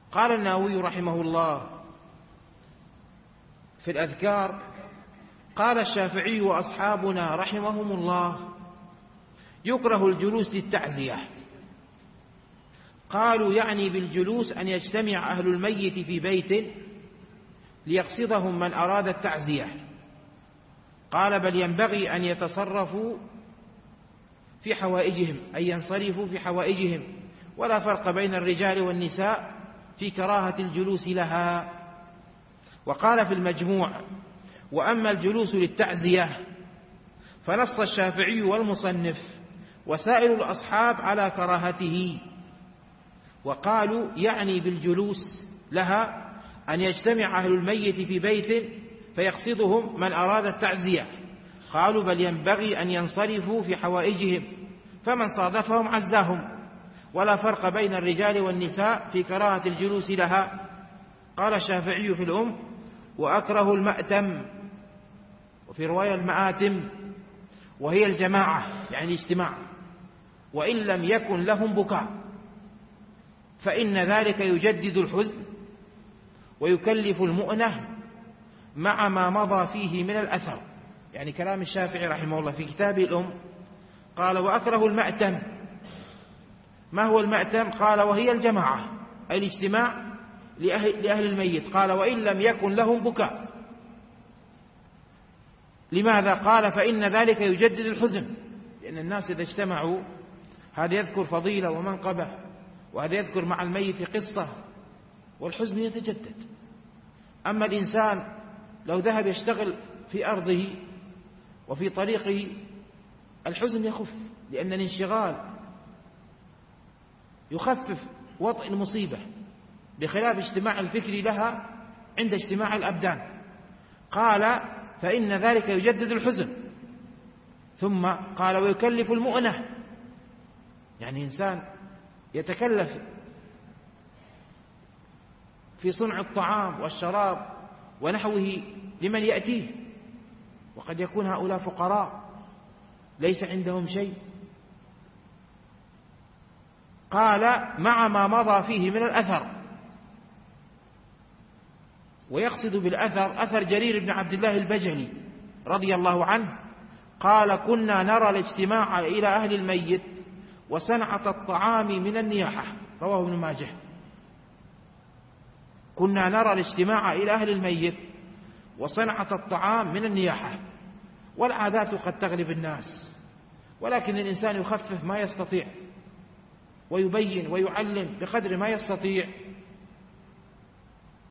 قال النووي رحمه الله في الأذكار: قال الشافعي وأصحابنا رحمهم الله: يكره الجلوس للتعزية. قالوا: يعني بالجلوس أن يجتمع أهل الميت في بيت ليقصدهم من أراد التعزية. قال: بل ينبغي أن يتصرفوا في حوائجهم، أن ينصرفوا في حوائجهم، ولا فرق بين الرجال والنساء في كراهة الجلوس لها. وقال في المجموع: وأما الجلوس للتعزية فنص الشافعي والمصنف وسائر الأصحاب على كراهته. وقالوا: يعني بالجلوس لها أن يجتمع أهل الميت في بيت فيقصدهم من أراد التعزية. قالوا: بل ينبغي أن ينصرفوا في حوائجهم، فمن صادفهم عزاهم، ولا فرق بين الرجال والنساء في كراهة الجلوس لها. قال الشافعي في الأم: وأكره المأتم، وفي رواية المآتم، وهي الجماعة يعني الاجتماع، وإن لم يكن لهم بكاء، فإن ذلك يجدد الحزن ويكلف المؤنة مع ما مضى فيه من الأثر. يعني كلام الشافعي رحمه الله في كتابه الأم. قال: وأكره المأتم. ما هو المأتم؟ قال: وهي الجماعة أي الاجتماع لأهل الميت. قال: وإن لم يكن لهم بكاء. لماذا؟ قال: فإن ذلك يجدد الحزن، لأن الناس إذا اجتمعوا هذا يذكر فضيلة ومنقبة، وهذا يذكر مع الميت قصة، والحزن يتجدد. أما الإنسان لو ذهب يشتغل في أرضه وفي طريقه الحزن يخف، لأن الانشغال يخفف وطئ المصيبة، بخلاف اجتماع الفكر لها عند اجتماع الأبدان. قال: فإن ذلك يجدد الحزن. ثم قال: ويكلف المؤنة، يعني إنسان يتكلف في صنع الطعام والشراب ونحوه لمن يأتيه، وقد يكون هؤلاء فقراء ليس عندهم شيء. قال: مع ما مضى فيه من الأثر. ويقصد بالأثر أثر جرير بن عبد الله البجلي رضي الله عنه. قال: كنا نرى الاجتماع إلى أهل الميت وصنعة الطعام من النياحة. رواه ابن ماجه. كنا نرى الاجتماع إلى أهل الميت وصنعة الطعام من النياحة. والعادات قد تغلب الناس، ولكن الإنسان يخفف ما يستطيع ويبين ويعلم بقدر ما يستطيع